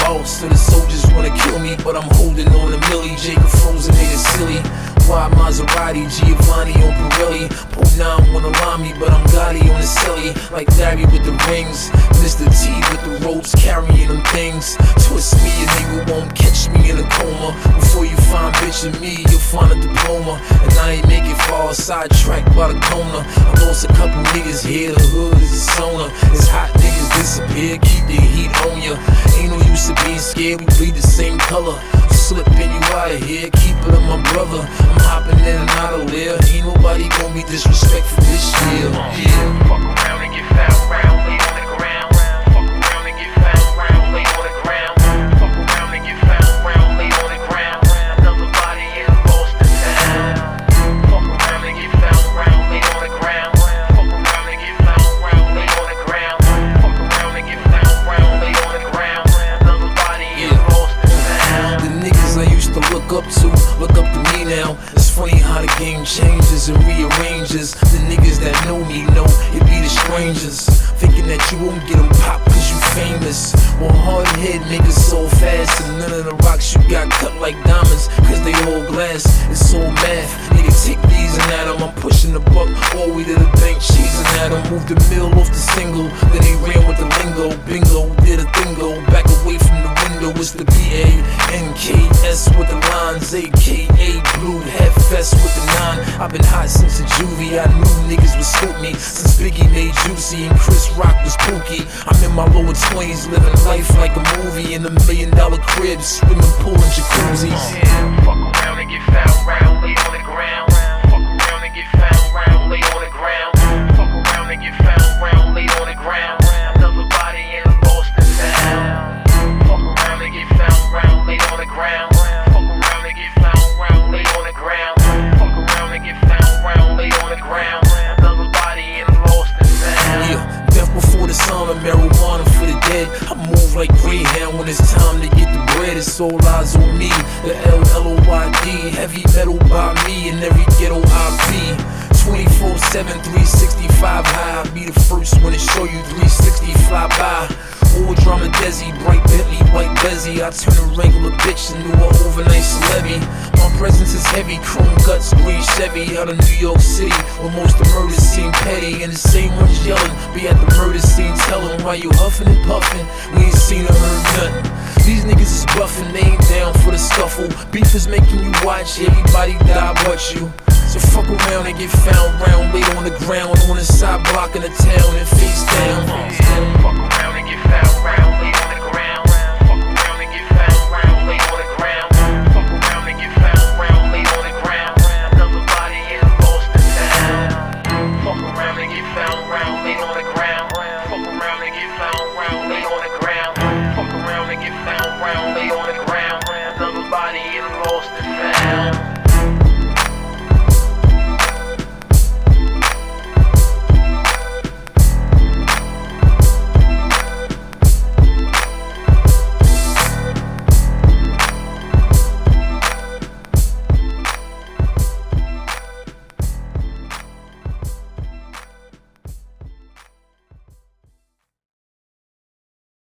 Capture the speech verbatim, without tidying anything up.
out, so the soldiers wanna kill me, but I'm holding on to Millie. Jacob frozen, nigga silly. Why Maserati, Giovanni on Pirelli. Pope nine wanna line me, but I'm Gotti on the silly. Like Larry with the rings, Mister T with the ropes, carrying them things. Twist me, a nigga won't catch me in a coma. Before you find bitch in me, you'll find a diploma. And I ain't make it far, sidetracked by the corner. I lost a couple niggas here, the hood is a sauna. It's hot niggas disappear, keep the heat on ya. Ain't no use to being scared, we bleed the same color. Slipping you out of here, keep it on my brother. I'm hopping in and out of there. Ain't nobody gonna be disrespectful this year. Yeah. Fuck around and get found round, lay on the ground. Fuck around and get found round, lay on the ground. Fuck around and get found round, lay on the ground. Another body is lost in town. Fuck around and get found round, lay on the ground. Fuck around and get found round, lay on the ground. Fuck around and get found round, lay on the ground. Another body is lost in town. The niggas I used to look up to, look up to me now. It's funny how the game changes and rearranges. The niggas that know me know it be the strangers, thinking that you won't get them pop cause you famous. Well, hard head niggas so fast, and none of the rocks you got cut like diamonds cause they all glass. It's all math, nigga take these and at 'em. I'm pushing the buck all the way to the bank, cheesing at 'em. Moved the mill off the single, then they ran with the lingo. Bingo, did a thingo, back away from the window. It's the B A N K S with the lines, A K A Blue Head Fest with the nine. I've been hot since a juvie, I knew niggas would scoop me since Biggie made Juicy and Chris Rock was Pookie. I'm in my lower twenties, living life like a movie in a million dollar crib, swimming pool and jacuzzis. Yeah, fuck around and get found round, lay on the ground. Fuck around and get found round, lay on the ground. Fuck around and get found round, lay on the ground. Another body is lost in town. Fuck around and get found round, lay on the ground. Fuck around and get found round, lay on the ground. Fuck around and get found round, lay on the ground. Another body is lost in town. Yeah, death before the sound of marijuana for the dead. I move like Greyhound when it's time to get the bread. It's all eyes on me, the L L O Y D. Heavy metal by me in every ghetto I be. twenty-four seven, three sixty-five high. I'll be the first one to show you three sixty fly by. Old drama Desi, bright Bentley, white Bezzy. I turn a regular bitch into an overnight celebrity. My presence is heavy, chrome guts, green Chevy. Out of New York City, where most of the murders seem petty. And the same ones yelling, be at the murder scene, tell them why you huffing and puffing. We ain't seen or heard nothing. These niggas is buffing, they ain't down for the scuffle. Beef is making you watch, everybody die but you. So fuck around and get found round, laid on the ground, on the side block in the town and face down. Yeah, fuck around and get found round.